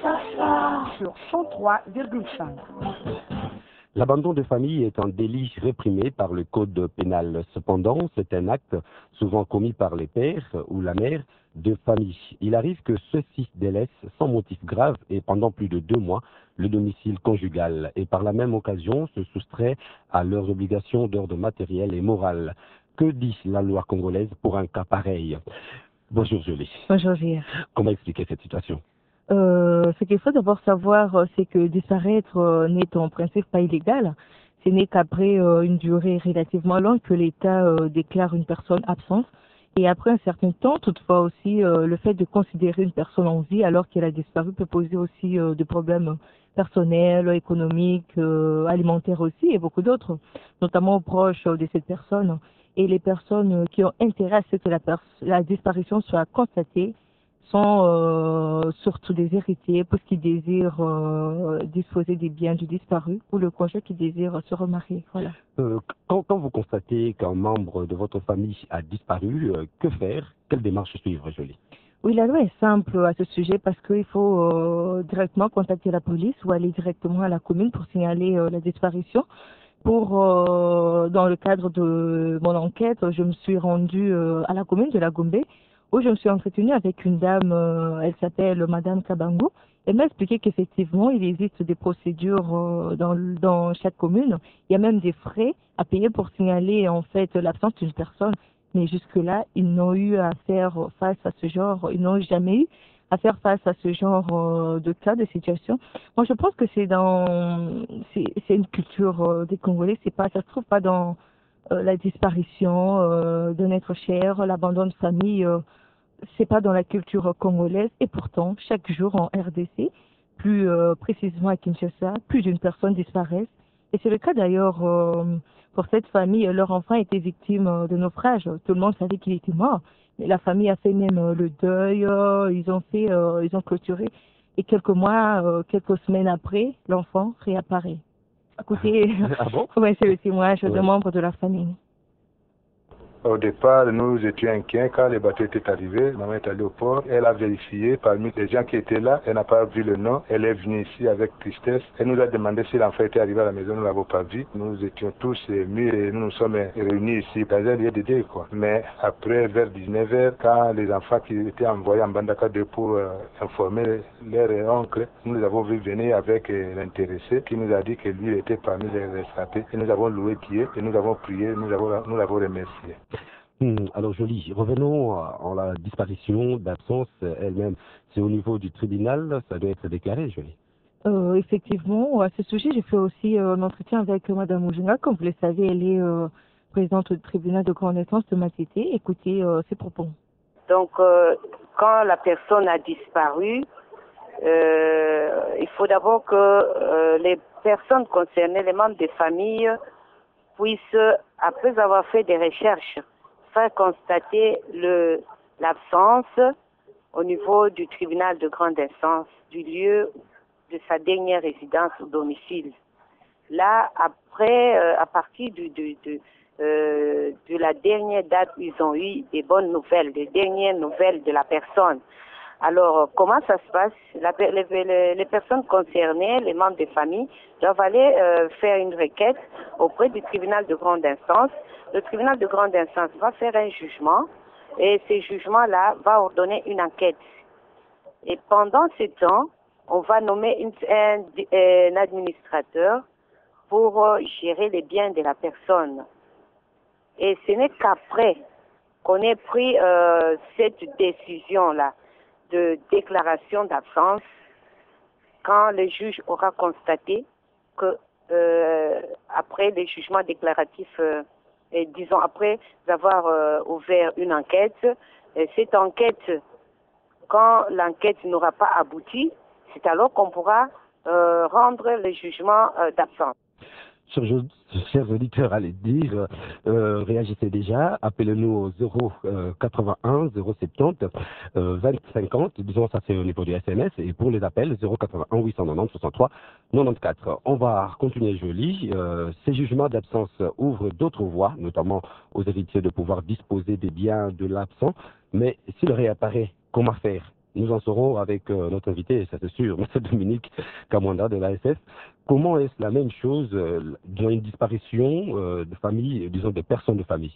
sur 103,5. L'abandon de famille est un délit réprimé par le code pénal. Cependant, c'est un acte souvent commis par les pères ou la mère de famille. Il arrive que ceux-ci délaissent sans motif grave et pendant plus de 2 mois le domicile conjugal et par la même occasion se soustraient à leurs obligations d'ordre matériel et moral. Que dit la loi congolaise pour un cas pareil? Bonjour Julie. Bonjour Gilles. Comment expliquer cette situation? Ce qu'il faut d'abord savoir, c'est que disparaître n'est en principe pas illégal. Ce n'est qu'après une durée relativement longue que l'État déclare une personne absente. Et après un certain temps, toutefois aussi, le fait de considérer une personne en vie alors qu'elle a disparu peut poser aussi des problèmes personnels, économiques, alimentaires aussi et beaucoup d'autres, notamment aux proches de cette personne. Et les personnes qui ont intérêt à ce que la disparition soit constatée sont surtout des héritiers parce qu'ils désirent disposer des biens du disparu ou le conjoint qui désire se remarier. Voilà. Quand vous constatez qu'un membre de votre famille a disparu, que faire? Quelle démarche suivre, Jolie? Oui, la loi est simple à ce sujet parce qu'il faut directement contacter la police ou aller directement à la commune pour signaler la disparition. Dans le cadre de mon enquête, je me suis rendue à la commune de la Gombe où je me suis entretenue avec une dame, elle s'appelle Madame Kabango. Elle m'a expliqué qu'effectivement, il existe des procédures dans chaque commune. Il y a même des frais à payer pour signaler en fait l'absence d'une personne. Mais jusque-là, ils n'ont eu à faire face à ce genre, ils n'ont jamais eu à faire face à ce genre de cas, de situation. Moi, je pense que c'est une culture des Congolais. Ça se trouve pas dans la disparition d'un être cher, l'abandon de famille. C'est pas dans la culture congolaise. Et pourtant, chaque jour en RDC, plus précisément à Kinshasa, plus d'une personne disparaît. Et c'est le cas d'ailleurs pour cette famille. Leur enfant était victime de naufrage. Tout le monde savait qu'il était mort. Mais la famille a fait même le deuil. Ils ont clôturé. Et quelques semaines après, l'enfant réapparaît. Écoutez, Ah bon? ouais, c'est le témoignage de membres de la famille. Au départ, nous étions inquiets quand le bateau était arrivé. Maman est allée au port. Elle a vérifié parmi les gens qui étaient là. Elle n'a pas vu le nom. Elle est venue ici avec tristesse. Elle nous a demandé si l'enfant était arrivé à la maison. Nous ne l'avons pas vu. Nous étions tous émus et nous nous sommes réunis ici dans un lieu de deuil, quoi. Mais après, vers 19h, quand les enfants qui étaient envoyés en Bandaka 2 pour informer leur oncle, nous les avons vus venir avec l'intéressé qui nous a dit que lui était parmi les rescapés. Et nous avons loué Dieu et nous avons prié, nous l'avons remercié. Alors Jolie, revenons à la disparition d'absence elle-même. C'est au niveau du tribunal, ça doit être déclaré, Jolie. Effectivement, à ce sujet, j'ai fait aussi un entretien avec Madame Oujinga. Comme vous le savez, elle est présidente du tribunal de grande instance de Matete. Écoutez ses propos. Donc, quand la personne a disparu, il faut d'abord que les personnes concernées, les membres des familles, puissent, après avoir fait des recherches, faire constater l'absence au niveau du tribunal de grande instance du lieu de sa dernière résidence au domicile. Là, après, à partir de la dernière date où ils ont eu des bonnes nouvelles, des dernières nouvelles de la personne. Alors, comment ça se passe? Les personnes concernées, les membres des familles, doivent aller faire une requête auprès du tribunal de grande instance. Le tribunal de grande instance va faire un jugement et ce jugement-là va ordonner une enquête. Et pendant ce temps, on va nommer un administrateur pour gérer les biens de la personne. Et ce n'est qu'après qu'on ait pris cette décision-là de déclaration d'absence, quand le juge aura constaté que après le jugement déclaratif, disons après avoir ouvert une enquête, cette enquête, quand l'enquête n'aura pas abouti, c'est alors qu'on pourra rendre le jugement d'absence. Chers auditeurs, allez dire, réagissez déjà, appelez-nous au 081 070 20 50, disons ça c'est au niveau du SMS, et pour les appels 081 890 63 94. On va continuer Jolie. Ces jugements d'absence ouvrent d'autres voies, notamment aux héritiers de pouvoir disposer des biens de l'absent, mais s'il réapparaît, comment faire? nous en saurons avec notre invité, ça c'est sûr, M. Dominique Kamwanda de l'ASF. Comment est-ce la même chose dans une disparition de famille, disons des personnes de famille?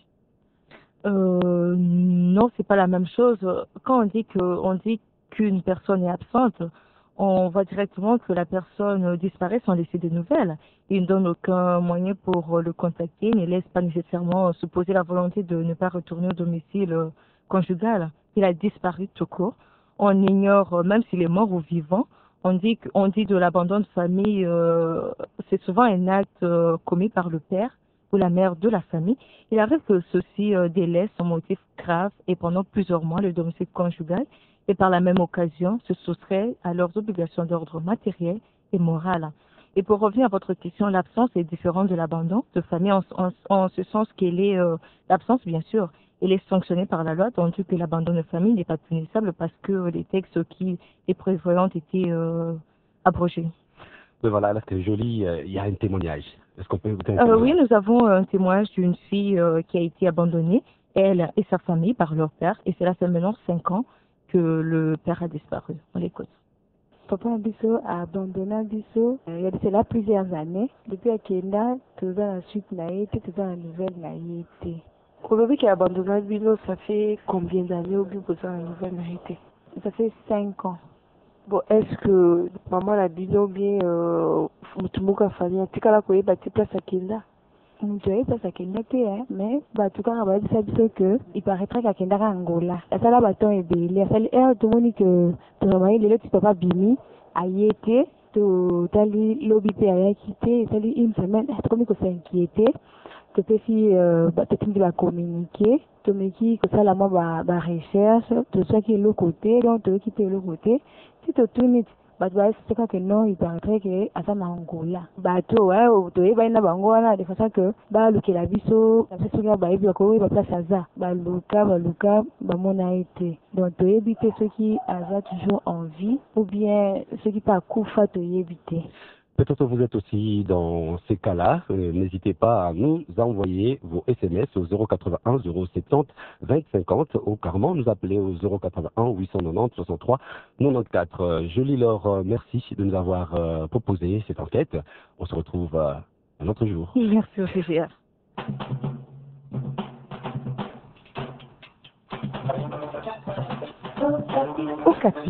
Non, c'est pas la même chose. Quand on dit qu'une personne est absente, on voit directement que la personne disparaît sans laisser de nouvelles. Il ne donne aucun moyen pour le contacter, ne laisse pas nécessairement supposer la volonté de ne pas retourner au domicile conjugal. Il a disparu tout court. On ignore, même s'il est mort ou vivant, on dit de l'abandon de famille, c'est souvent un acte commis par le père ou la mère de la famille. Il arrive que ceux-ci délaissent sans motif grave et pendant plusieurs mois le domicile conjugal et par la même occasion se soustraient à leurs obligations d'ordre matériel et moral. Et pour revenir à votre question, l'absence est différente de l'abandon de famille en ce sens qu'elle est, l'absence bien sûr, elle est sanctionnée par la loi, tandis que l'abandon de famille n'est pas punissable parce que les textes qui les prévoyaient ont été abrogés. Mais voilà, là c'est joli, il y a un témoignage. Est-ce qu'on peut écouter un Oui, témoignage? nous avons un témoignage d'une fille qui a été abandonnée, elle et sa famille, par leur père, et cela fait maintenant 5 ans que le père a disparu. On l'écoute. Papa Abisso a abandonné Abisso il y a de cela plusieurs années. Depuis à Kenda, tout dans la suite naïté, tout dans la nouvelle naïté. Aujourd'hui qui a abandonné Albino, ça fait combien d'années au but pour ça la nouvelle naïté? Ça fait 5 ans. Bon, est-ce que maman la bino bien Mutumuka famille, tika la koye bati place à Kenda? Mutumuka place à Kenda hein, mais bah tout cas on va dire ça que il paraîtrait qu'à Kenda à Angola. Ça là bâton est belé. Ça lui est tout le monde que tu remarques le petit papa Bimi a y été, tout tali lobby pe a quitté, tali une semaine, comme il s'est inquiété. Que puis peut-être qu'il va communiquer, tout mais qui que ça la moi va recherche, tout ça qui est l'autre côté, donc tout qui est l'autre côté. Si tu tournes, bah tu vas c'est que non, il paraîtrait que à ça na Angola. Bah tu ouais, tu es bah na Angola de façon que bah le que la biso, ça c'est là bah il ko va place à ça. Bah Luka bah mon a été. Donc tu éviter ceux qui a toujours en vie ou bien ceux qui pas kufa tu éviter. Peut-être que vous êtes aussi dans ces cas-là. N'hésitez pas à nous envoyer vos SMS au 081 070 20 50 ou carrément nous appeler au 081 890 63 94. Je lis leur merci de nous avoir proposé cette enquête. On se retrouve un autre jour. Merci au CGR. Okapi.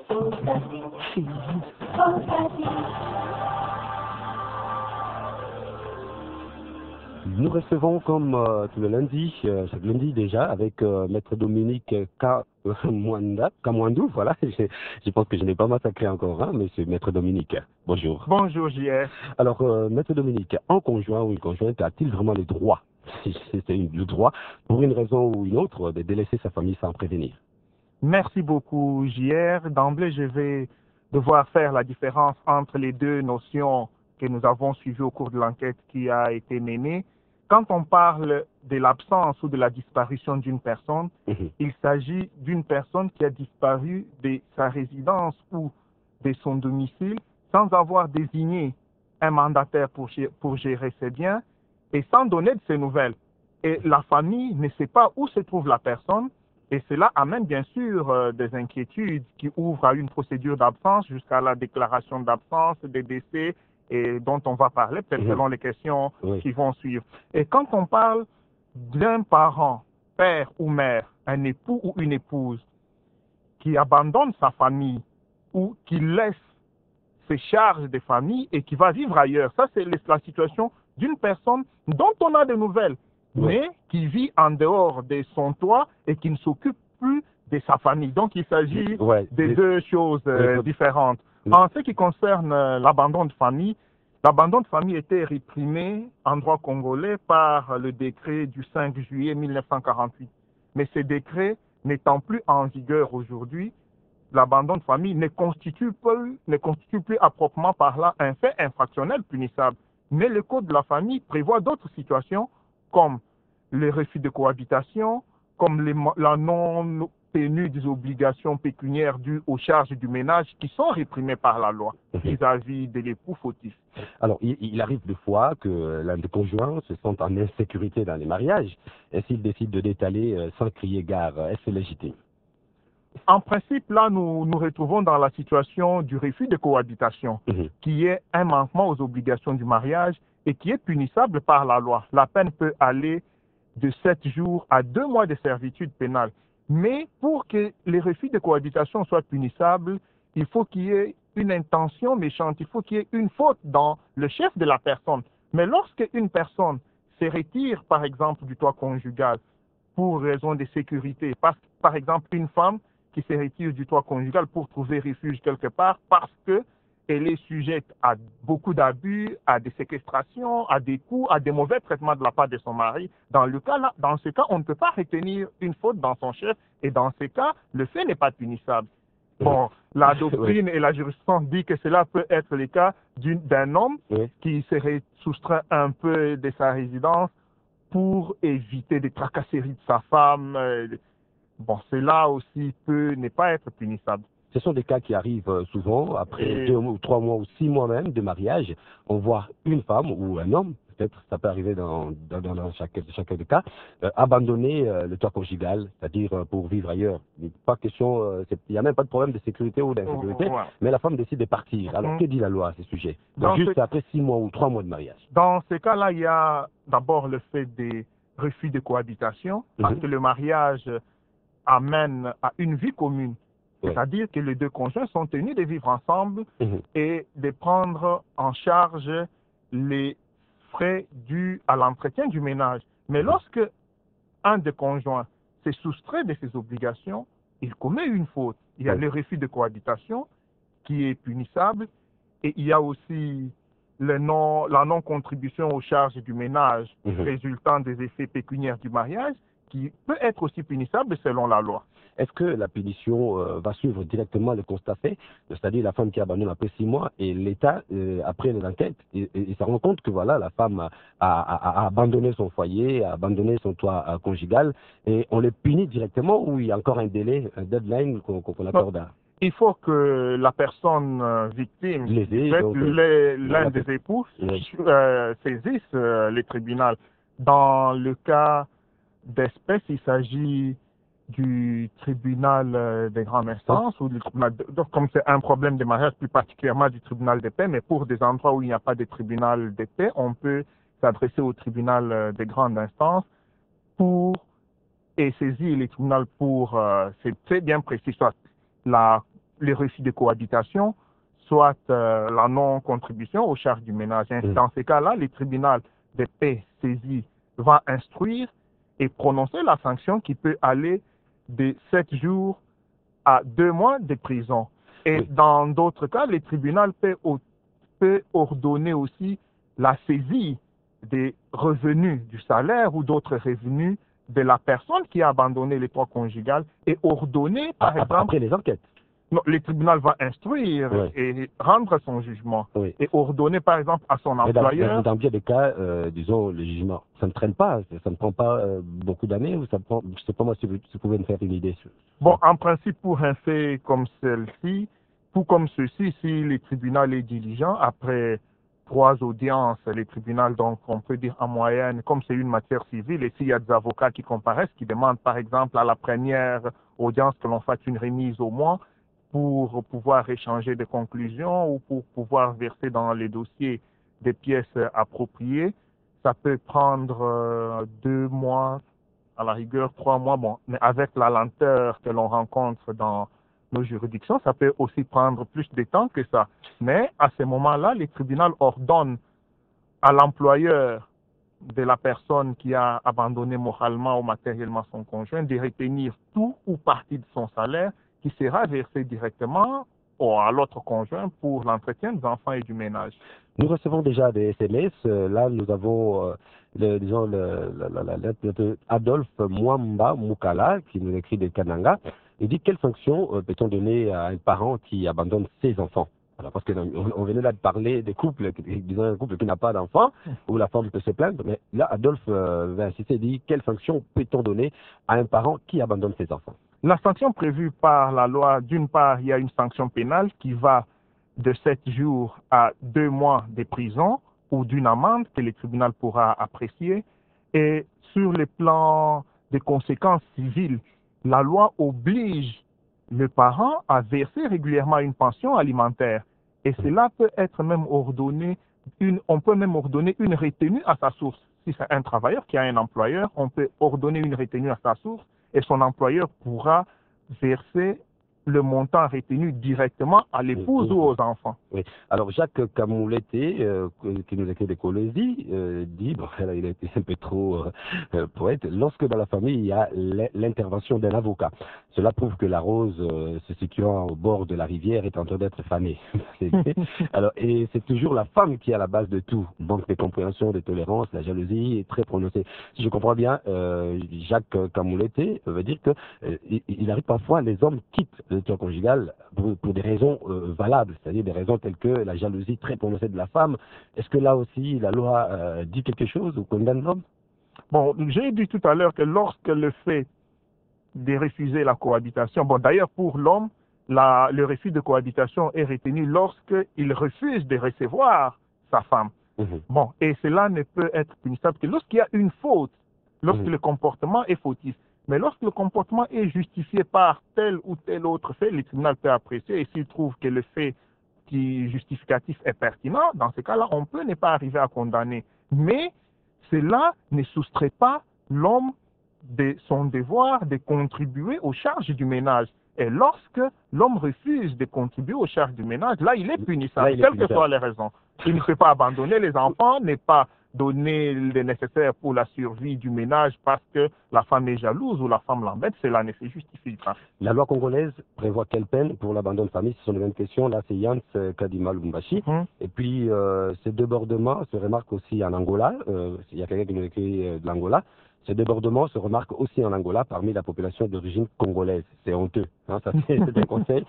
Nous recevons comme tous les lundis, chaque lundi déjà, avec Maître Dominique Kamwandou, voilà, je pense que je n'ai pas massacré encore, hein, mais c'est Maître Dominique. Bonjour. Bonjour JR. Alors, Maître Dominique, un conjoint ou une conjointe a-t-il vraiment le droit, le droit, pour une raison ou une autre, de délaisser sa famille sans prévenir? Merci beaucoup JR. D'emblée, je vais devoir faire la différence entre les deux notions que nous avons suivies au cours de l'enquête qui a été menée. Quand on parle de l'absence ou de la disparition d'une personne, il s'agit d'une personne qui a disparu de sa résidence ou de son domicile sans avoir désigné un mandataire pour gérer ses biens et sans donner de ses nouvelles. Et la famille ne sait pas où se trouve la personne et cela amène bien sûr des inquiétudes qui ouvrent à une procédure d'absence jusqu'à la déclaration d'absence, des décès et dont on va parler peut-être selon les questions qui vont suivre. Et quand on parle d'un parent, père ou mère, un époux ou une épouse, qui abandonne sa famille ou qui laisse ses charges de famille et qui va vivre ailleurs, ça c'est la situation d'une personne dont on a des nouvelles, mais qui vit en dehors de son toit et qui ne s'occupe plus de sa famille. Donc il s'agit de deux choses différentes. En ce qui concerne l'abandon de famille était réprimé en droit congolais par le décret du 5 juillet 1948. Mais ce décret n'étant plus en vigueur aujourd'hui, l'abandon de famille ne constitue plus à proprement parlant un fait infractionnel punissable. Mais le Code de la famille prévoit d'autres situations comme le refus de cohabitation, comme la non-tenue des obligations pécuniaires dues aux charges du ménage qui sont réprimées par la loi vis-à-vis de l'époux fautif. Alors, il arrive des fois que l'un des conjoints se sente en insécurité dans les mariages et s'il décide de l'étaler sans crier gare, est-ce légitime? En principe, là, nous nous retrouvons dans la situation du refus de cohabitation, qui est un manquement aux obligations du mariage et qui est punissable par la loi. La peine peut aller de 7 jours à 2 mois de servitude pénale. Mais pour que les refus de cohabitation soient punissables, il faut qu'il y ait une intention méchante, il faut qu'il y ait une faute dans le chef de la personne. Mais lorsque une personne se retire, par exemple, du toit conjugal pour raison de sécurité, par exemple, une femme qui se retire du toit conjugal pour trouver refuge quelque part parce qu'elle est sujette à beaucoup d'abus, à des séquestrations, à des coups, à des mauvais traitements de la part de son mari. Dans ce cas, on ne peut pas retenir une faute dans son chef et dans ce cas, le fait n'est pas punissable. Bon, la doctrine et la jurisprudence dit que cela peut être le cas d'un homme qui serait soustrait un peu de sa résidence pour éviter des tracasseries de sa femme. Bon, cela aussi peut ne pas être punissable. Ce sont des cas qui arrivent souvent, après 2 ou 3 mois ou 6 mois même de mariage. On voit une femme ou un homme, peut-être ça peut arriver dans chacun des cas, abandonner le toit conjugal, c'est-à-dire pour vivre ailleurs. Pas question, il n'y a même pas de problème de sécurité ou d'insécurité, mais la femme décide de partir. Alors que dit la loi à ce sujet? Juste après 6 mois ou 3 mois de mariage. Dans ces cas-là, il y a d'abord le fait des refus de cohabitation, parce que le mariage amène à une vie commune. C'est-à-dire que les deux conjoints sont tenus de vivre ensemble et de prendre en charge les frais dus à l'entretien du ménage. Mais lorsque un des conjoints se soustrait de ses obligations, il commet une faute. Il y a le refus de cohabitation qui est punissable et il y a aussi la non-contribution aux charges du ménage résultant des effets pécuniaires du mariage qui peut être aussi punissable selon la loi. Est-ce que la punition va suivre directement le constat fait, c'est-à-dire la femme qui abandonne après 6 mois et l'État, après l'enquête, il se rend compte que voilà, la femme a abandonné son foyer, a abandonné son toit conjugal, et on le punit directement ou il y a encore un délai, un deadline qu'on accorde à... Il faut que la personne victime, l'un des époux, saisisse les tribunaux. Dans le cas d'espèce, il s'agit du tribunal des grandes instances ou du tribunal comme c'est un problème de mariage, plus particulièrement du tribunal de paix, mais pour des endroits où il n'y a pas de tribunal de paix, on peut s'adresser au tribunal des grandes instances et saisir les tribunaux pour, c'est très bien précis, soit les refus de cohabitation, soit la non-contribution aux charges du ménage. Dans ces cas-là, les tribunaux de paix saisis vont instruire et prononcer la sanction qui peut aller de 7 jours à 2 mois de prison. Et dans d'autres cas, les tribunaux peuvent ordonner aussi la saisie des revenus du salaire ou d'autres revenus de la personne qui a abandonné les toits conjugal et ordonner, par exemple... Après les enquêtes. Non, les tribunaux vont instruire et rendre son jugement et ordonner, par exemple, à son employeur... Dans bien des cas, disons, le jugement, ça ne traîne pas, ça ne prend pas beaucoup d'années ou ça prend... Je ne sais pas moi si vous pouvez me faire une idée. Bon, en principe, pour un fait comme celle-ci, tout comme ceci, si les tribunaux est diligent, après 3 audiences, les tribunaux, donc on peut dire en moyenne, comme c'est une matière civile, et s'il y a des avocats qui comparaissent, qui demandent par exemple à la première audience que l'on fasse une remise au mois, pour pouvoir échanger des conclusions ou pour pouvoir verser dans les dossiers des pièces appropriées. Ça peut prendre 2 mois, à la rigueur 3 mois, bon, mais avec la lenteur que l'on rencontre dans nos juridictions, ça peut aussi prendre plus de temps que ça. Mais à ce moment-là, les tribunaux ordonnent à l'employeur de la personne qui a abandonné moralement ou matériellement son conjoint de retenir tout ou partie de son salaire qui sera versé directement à l'autre conjoint pour l'entretien des enfants et du ménage. Nous recevons déjà des SMS. Là, nous avons, disons, la lettre de Adolphe Mwamba Mukala qui nous écrit de Kananga. Il dit quelle sanction peut-on donner à un parent qui abandonne ses enfants? Alors, parce qu'on venait là de parler des couples, disons un couple qui n'a pas d'enfants, où la femme peut se plaindre, mais là, Adolphe va insister, il dit quelle sanction peut-on donner à un parent qui abandonne ses enfants? La sanction prévue par la loi, d'une part, il y a une sanction pénale qui va de 7 jours à 2 mois de prison ou d'une amende que le tribunal pourra apprécier. Et sur le plan des conséquences civiles, la loi oblige le parent a versé régulièrement une pension alimentaire. Et cela peut être même ordonné, on peut même ordonner une retenue à sa source. Si c'est un travailleur qui a un employeur, on peut ordonner une retenue à sa source et son employeur pourra verser le montant retenu directement à l'épouse ou aux enfants. Oui. Alors Jacques Camouleté, qui nous écrit de Colosie, dit, bon, là, il a été un peu trop poète, lorsque dans la famille il y a l'intervention d'un avocat, cela prouve que la rose se situant au bord de la rivière est en train d'être fanée. Alors, et c'est toujours la femme qui est à la base de tout, manque de compréhension, de tolérance, la jalousie est très prononcée. Si je comprends bien, Jacques Camouleté veut dire que il arrive parfois, les hommes quittent le tour conjugal pour des raisons valables, c'est-à-dire des raisons telles que la jalousie très prononcée de la femme. Est-ce que là aussi la loi dit quelque chose ou condamne l'homme? Bon, j'ai dit tout à l'heure que lorsque le fait de refuser la cohabitation, bon d'ailleurs pour l'homme, le refus de cohabitation est retenu lorsqu'il refuse de recevoir sa femme. Bon, et cela ne peut être punissable que lorsqu'il y a une faute, lorsque le comportement est fautif. Mais lorsque le comportement est justifié par tel ou tel autre fait, le tribunal peut apprécier et s'il trouve que le fait justificatif est pertinent, dans ce cas-là, on peut ne pas arriver à condamner. Mais cela ne soustrait pas l'homme de son devoir de contribuer aux charges du ménage. Et lorsque l'homme refuse de contribuer aux charges du ménage, là, il est punissable, quelles que soient les raisons. Il ne peut pas abandonner les enfants, n'est pas donner le nécessaire pour la survie du ménage parce que la femme est jalouse ou la femme l'embête, cela ne se justifie pas. La loi congolaise prévoit quelle peine pour l'abandon de famille? Ce sont les mêmes questions. Là, c'est Yans Kadima Lubumbashi. Et puis, ces débordements se remarquent aussi en Angola. Il y a quelqu'un qui nous écrit de l'Angola. Ces débordements se remarquent aussi en Angola parmi la population d'origine congolaise. C'est honteux. Hein, ça, c'est un conseil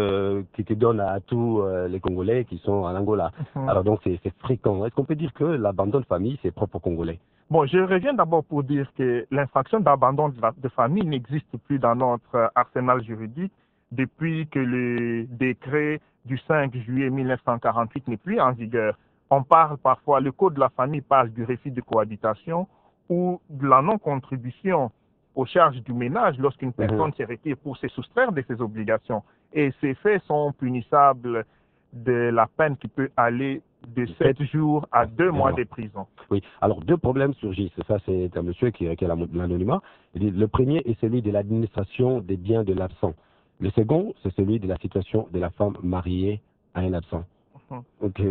qui donne à tous les Congolais qui sont en Angola. Alors donc, c'est fréquent. Est-ce qu'on peut dire que l'abandon de famille, c'est propre aux Congolais? Bon, je reviens d'abord pour dire que l'infraction d'abandon de famille n'existe plus dans notre arsenal juridique depuis que le décret du 5 juillet 1948 n'est plus en vigueur. On parle parfois, le code de la famille parle du refus de cohabitation ou de la non-contribution aux charges du ménage lorsqu'une personne se retire pour se soustraire de ses obligations. Et ces faits sont punissables de la peine qui peut aller de 7 jours à 2 mois de prison. Oui, alors 2 problèmes surgissent. Ça, c'est un monsieur qui a l'anonymat. Le premier est celui de l'administration des biens de l'absent. Le second, c'est celui de la situation de la femme mariée à un absent. En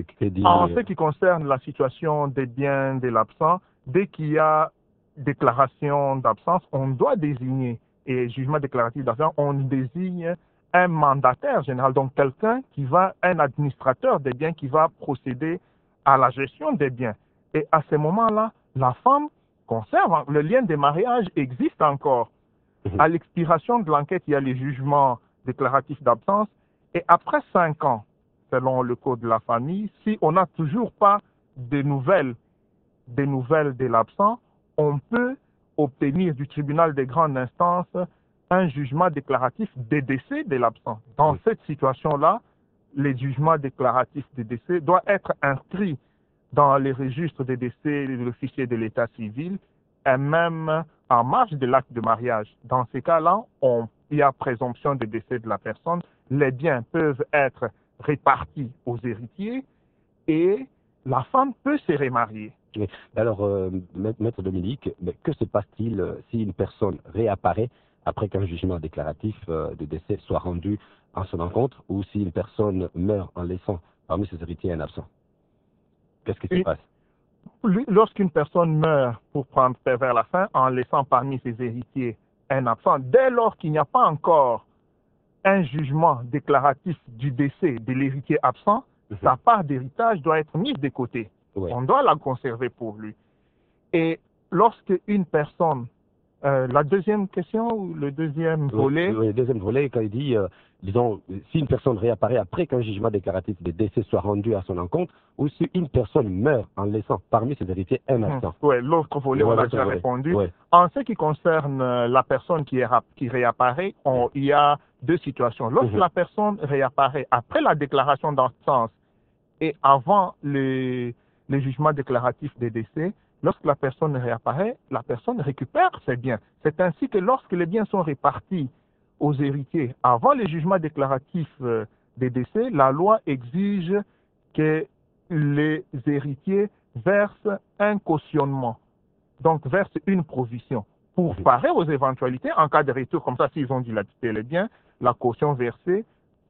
ce qui concerne la situation des biens de l'absent, dès qu'il y a déclaration d'absence, on doit désigner, et jugement déclaratif d'absence, on désigne un mandataire général, donc quelqu'un un administrateur des biens qui va procéder à la gestion des biens. Et à ce moment-là, la femme conserve, le lien de mariage existe encore. À l'expiration de l'enquête, il y a les jugements déclaratifs d'absence, et après 5 ans, selon le code de la famille, si on n'a toujours pas de nouvelles de l'absent, on peut obtenir du tribunal de grande instance un jugement déclaratif de décès de l'absent. Dans cette situation-là, le jugement déclaratif de décès doit être inscrit dans les registres de décès de l'officier de l'état civil et même en marge de l'acte de mariage. Dans ces cas-là, il y a présomption de décès de la personne. Les biens peuvent être répartis aux héritiers et la femme peut se remarier. Alors, Maître Dominique, que se passe-t-il si une personne réapparaît après qu'un jugement déclaratif de décès soit rendu en son encontre ou si une personne meurt en laissant parmi ses héritiers un absent? Qu'est-ce qui se passe? Lorsqu'une personne meurt, pour prendre vers la fin, en laissant parmi ses héritiers un absent, dès lors qu'il n'y a pas encore un jugement déclaratif du décès de l'héritier absent, sa part d'héritage doit être mise de côté. On doit la conserver pour lui. Et lorsque une personne, la deuxième question ou le deuxième volet? Le deuxième volet, quand il dit, disons, si une personne réapparaît après qu'un jugement déclaratif de décès soit rendu à son encontre, ou si une personne meurt en laissant parmi ses héritiers un absent. Oui, l'autre volet, on a déjà répondu. En ce qui concerne la personne qui réapparaît, il y a 2 situations. Lorsque la personne réapparaît après la déclaration d'absence et avant le jugement déclaratif de décès, lorsque la personne réapparaît, la personne récupère ses biens. C'est ainsi que lorsque les biens sont répartis aux héritiers. Avant le jugement déclaratif des décès, la loi exige que les héritiers versent un cautionnement, donc versent une provision pour parer aux éventualités en cas de retour. Comme ça, s'ils ont dilaté les biens, la caution versée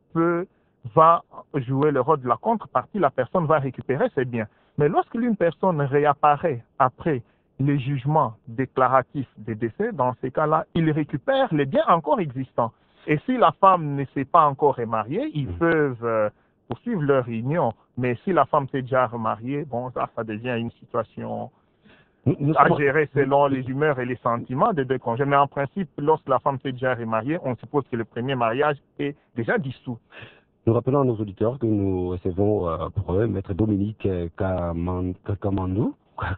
va jouer le rôle de la contrepartie, la personne va récupérer ses biens. Mais lorsqu'une personne réapparaît après les jugements déclaratifs des décès, dans ces cas-là, il récupère les biens encore existants. Et si la femme ne s'est pas encore remariée, ils peuvent poursuivre leur union. Mais si la femme s'est déjà remariée, bon, ça devient une situation à gérer selon les humeurs et les sentiments des deux conjoints. Mais en principe, lorsque la femme s'est déjà remariée, on suppose que le premier mariage est déjà dissous. Nous rappelons à nos auditeurs que nous recevons pour eux Maître Dominique Kamandou,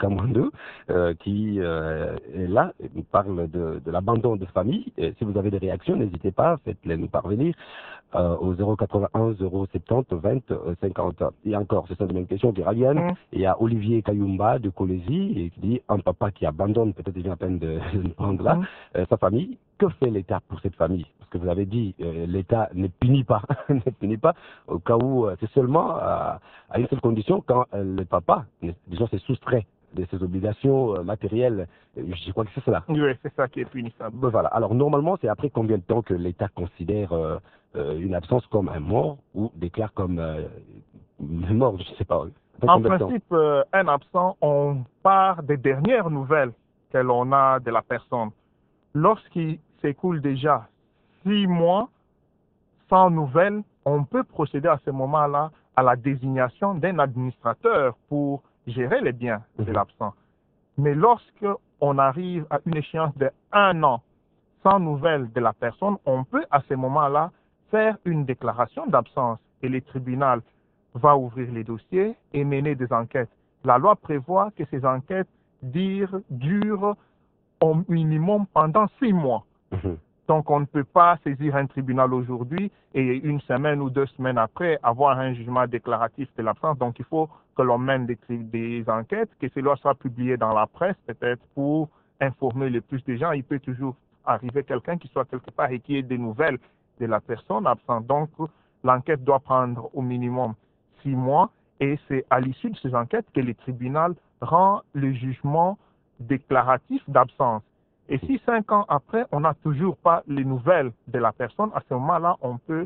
qui est là, il nous parle de l'abandon de famille. Et si vous avez des réactions, n'hésitez pas, faites-les nous parvenir au 081 070 20 50. Et encore, ce sont les mêmes questions qui reviennent. Il y a Olivier Kayumba de Colésie et qui dit un papa qui abandonne, peut-être il vient à peine de prendre là, sa famille. Que fait l'État pour cette famille? Parce que vous avez dit, l'État ne punit pas, ne punit pas, au cas où c'est seulement à une seule condition, quand le papa, disons, s'est soustrait de ses obligations matérielles. Je crois que c'est cela. Oui, c'est ça qui est punissable. Voilà. Alors, normalement, c'est après combien de temps que l'État considère une absence comme un mort ou déclare comme mort, je ne sais pas. En principe, un absent, on part des dernières nouvelles que l'on a de la personne. Lorsqu'il s'écoule déjà 6 mois sans nouvelles, on peut procéder à ce moment-là à la désignation d'un administrateur pour gérer les biens de l'absent. Mais lorsque on arrive à une échéance de 1 an sans nouvelles de la personne, on peut à ce moment-là faire une déclaration d'absence et le tribunal va ouvrir les dossiers et mener des enquêtes. La loi prévoit que ces enquêtes durent au minimum pendant 6 mois. Donc, on ne peut pas saisir un tribunal aujourd'hui et 1 semaine ou 2 semaines après avoir un jugement déclaratif de l'absence. Donc, il faut que l'on mène des enquêtes, que cela soit publié dans la presse, peut-être pour informer le plus de gens. Il peut toujours arriver quelqu'un qui soit quelque part et qui ait des nouvelles de la personne absente. Donc, l'enquête doit prendre au minimum 6 mois et c'est à l'issue de ces enquêtes que le tribunal rend le jugement déclaratif d'absence. Et si 5 ans après, on n'a toujours pas les nouvelles de la personne, à ce moment-là, on peut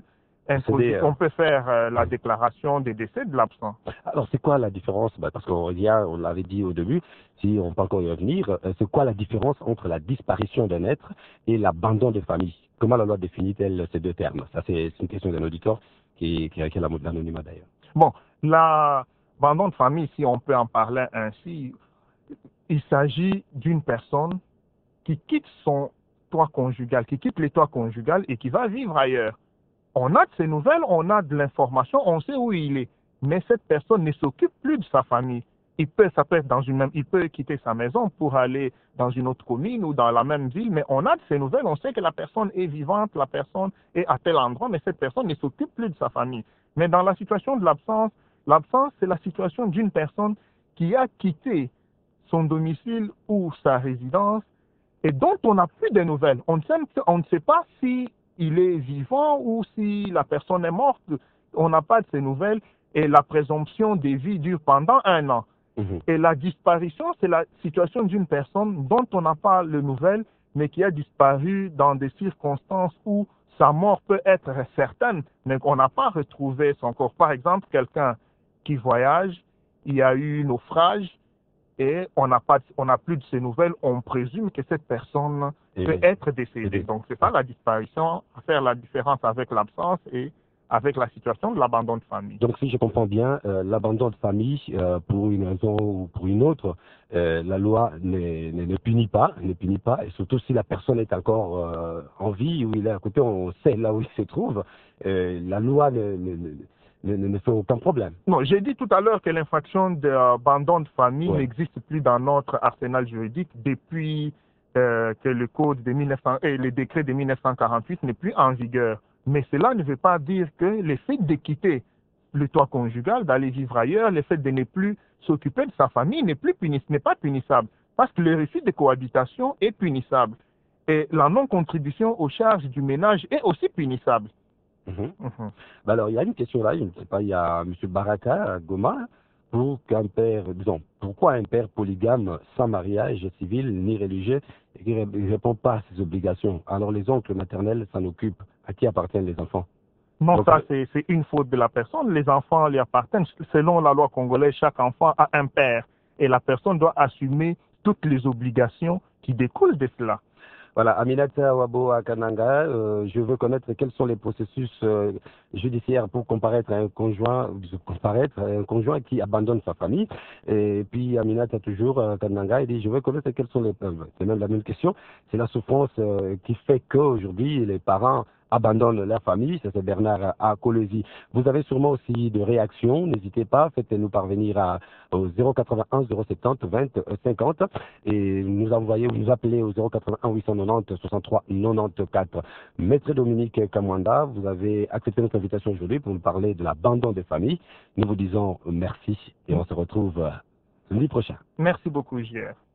faire la déclaration des décès de l'absent. Alors, c'est quoi la différence? Parce qu'on l'avait dit au début, si on peut encore y revenir, c'est quoi la différence entre la disparition d'un être et l'abandon de famille? Comment la loi définit-elle ces 2 termes? Ça, c'est une question d'un auditeur qui requiert l'anonymat d'ailleurs. Bon, l'abandon de famille, si on peut en parler ainsi, il s'agit d'une personne qui quitte son toit conjugal, qui quitte le toit conjugal et qui va vivre ailleurs. On a de ces nouvelles, on a de l'information, on sait où il est. Mais cette personne ne s'occupe plus de sa famille. Il peut quitter sa maison pour aller dans une autre commune ou dans la même ville, mais on a de ces nouvelles, on sait que la personne est vivante, la personne est à tel endroit, mais cette personne ne s'occupe plus de sa famille. Mais dans la situation de l'absence, c'est la situation d'une personne qui a quitté son domicile ou sa résidence et dont on n'a plus de nouvelles. On ne sait pas si il est vivant ou si la personne est morte. On n'a pas de ces nouvelles et la présomption de vie dure pendant 1 an. Et la disparition, c'est la situation d'une personne dont on n'a pas de nouvelles, mais qui a disparu dans des circonstances où sa mort peut être certaine, mais on n'a pas retrouvé son corps. Par exemple, quelqu'un qui voyage, il y a eu naufrage, et on n'a plus de ces nouvelles, on présume que cette personne peut être décédée. Donc c'est ça la disparition, faire la différence avec l'absence et avec la situation de l'abandon de famille. Donc si je comprends bien, l'abandon de famille, pour une raison ou pour une autre, la loi ne punit pas, et surtout si la personne est encore en vie, ou il est à côté, on sait là où il se trouve, la loi ne fait aucun problème. Non, j'ai dit tout à l'heure que l'infraction d'abandon de famille n'existe plus dans notre arsenal juridique depuis que le code de 1900 et le décret de 1948 n'est plus en vigueur. Mais cela ne veut pas dire que le fait de quitter le toit conjugal, d'aller vivre ailleurs, le fait de ne plus s'occuper de sa famille n'est pas punissable. Parce que le refus de cohabitation est punissable. Et la non-contribution aux charges du ménage est aussi punissable. Alors, il y a une question là, je ne sais pas, il y a M. Baraka Goma, pourquoi un père polygame sans mariage civil ni religieux et qui ne répond pas à ses obligations? Alors, les oncles maternels s'en occupent. À qui appartiennent les enfants? Non, Donc, ça c'est une faute de la personne. Les enfants lui appartiennent. Selon la loi congolaise, chaque enfant a un père et la personne doit assumer toutes les obligations qui découlent de cela. Voilà, Aminata Wabo Akananga, je veux connaître quels sont les processus judiciaires pour comparaître à un conjoint qui abandonne sa famille. Et puis Aminata toujours Akananga, il dit je veux connaître quels sont les preuves. C'est même la même question. C'est la souffrance qui fait qu'aujourd'hui les parents abandonnent leur famille. Ça c'est Bernard à Colosie. Vous avez sûrement aussi de réactions. N'hésitez pas, faites-nous parvenir au 081 070 20 50 et nous appelez au 081 890 63 94. Maître Dominique Kamwanda, vous avez accepté notre invitation aujourd'hui pour nous parler de l'abandon des familles. Nous vous disons merci et on se retrouve lundi prochain. Merci beaucoup, JR.